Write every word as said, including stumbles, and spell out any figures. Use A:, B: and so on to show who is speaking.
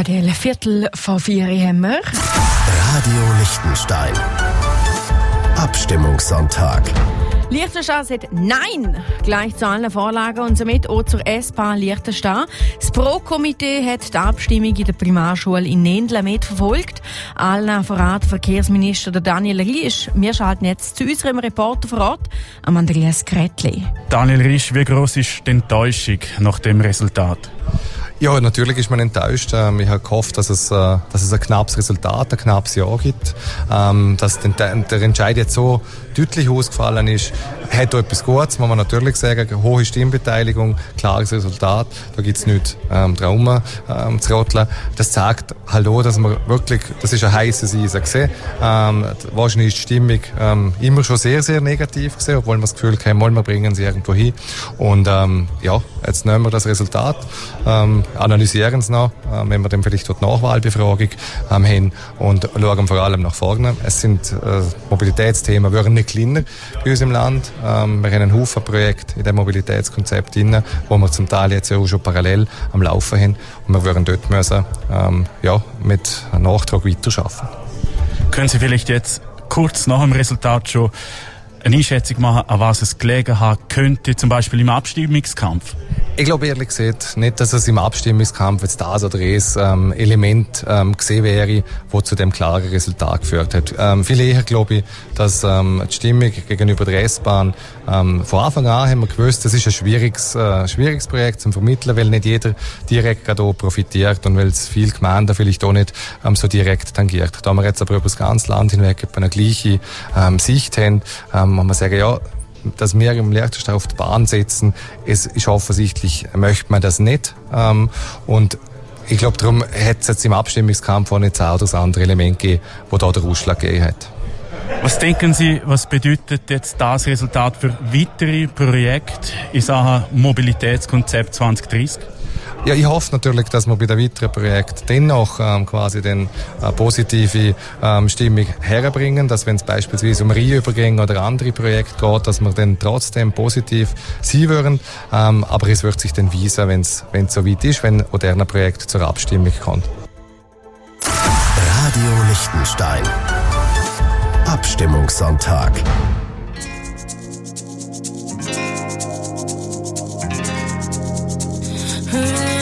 A: Adele, Viertel vor vier haben wir.
B: Radio Liechtenstein. Abstimmungssonntag.
A: Liechtenstein sagt Nein gleich zu allen Vorlagen und somit auch zur S-Bahn Liechtenstein. Das Pro-Komitee hat die Abstimmung in der Primarschule in Nendla mitverfolgt. Allen voran Verkehrsminister Daniel Riesch. Wir schalten jetzt zu unserem Reporter vor Ort, Andreas Kretli.
C: Daniel Riesch, wie gross ist die Enttäuschung nach dem Resultat?
D: Ja, natürlich ist man enttäuscht. Ähm, ich habe gehofft, dass es, äh, dass es ein knappes Resultat, ein knappes Jahr gibt. Ähm, dass den, der Entscheid jetzt so deutlich ausgefallen ist, hat auch etwas Gutes, muss man natürlich sagen. Hohe Stimmbeteiligung, klares Resultat. Da gibt es nichts ähm, drum ähm, zu rotteln. Das zeigt, hallo, dass man wirklich, das ist ein heißes Eisen gesehen. Ähm, wahrscheinlich ist die Stimmung ähm, immer schon sehr, sehr negativ gesehen, obwohl wir das Gefühl haben, wir bringen sie irgendwo hin. Und ähm, ja, jetzt nehmen wir das Resultat. Ähm, analysieren es noch, äh, wenn wir dann vielleicht dort Nachwahlbefragung ähm, haben und schauen vor allem nach vorne. Es sind äh, Mobilitätsthemen, werden nicht kleiner bei uns im Land. Ähm, wir haben einen Haufen Projekte in dem Mobilitätskonzept drin, wo wir zum Teil jetzt ja auch schon parallel am Laufen haben und wir werden dort müssen, ähm, ja, mit Nachtrag weiterarbeiten.
C: Können Sie vielleicht jetzt kurz nach dem Resultat schon eine Einschätzung machen, an was es gelegen haben könnte, zum Beispiel im Abstimmungskampf?
D: Ich glaube ehrlich gesagt nicht, dass es im Abstimmungskampf jetzt das oder das ähm, Element ähm, gesehen wäre, das zu dem klaren Resultat geführt hat. Ähm, viel eher glaube ich, dass ähm, die Stimmung gegenüber der S-Bahn ähm, von Anfang an haben wir gewusst, das ist ein schwieriges, äh, schwieriges Projekt zum Vermitteln, weil nicht jeder direkt gerade profitiert und weil es viele Gemeinden vielleicht auch nicht ähm, so direkt tangiert. Da wir jetzt aber über das ganze Land hinweg eine gleiche ähm, Sicht haben, ähm, muss man sagen, ja, dass wir im Liechtenstein auf die Bahn setzen, es ist offensichtlich, möchte man das nicht. Ähm, und ich glaube, darum hat es jetzt im Abstimmungskampf auch nicht das andere Element gegeben, das da den Ausschlag gegeben hat.
C: Was denken Sie, was bedeutet jetzt das Resultat für weitere Projekte in Sachen Mobilitätskonzept zwanzig dreißig?
D: Ja, ich hoffe natürlich, dass wir bei den weiteren Projekten dennoch ähm, quasi den äh, positive ähm, Stimmung herbringen, dass wenn es beispielsweise um Rheinübergänge oder andere Projekte geht, dass wir dann trotzdem positiv sein würden. Ähm, aber es wird sich dann weisen, wenn es so weit ist, wenn moderne Projekte zur Abstimmung kommen.
B: Radio Liechtenstein. Abstimmungssonntag.
A: Hey.